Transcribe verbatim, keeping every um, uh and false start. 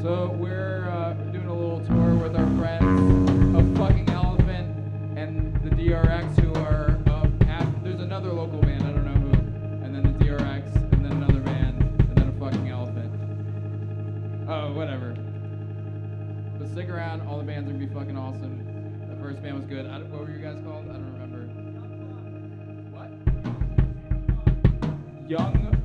So we're uh, doing a little tour with our friends of Fucking Elephant and the D R X, who are uh, at, there's another local band, I don't know who, and then the D R X, and then another band, and then a Fucking Elephant. Oh, whatever. But stick around, all the bands are gonna be fucking awesome. The first band was good. I don't, what were you guys called? I don't remember. What? Young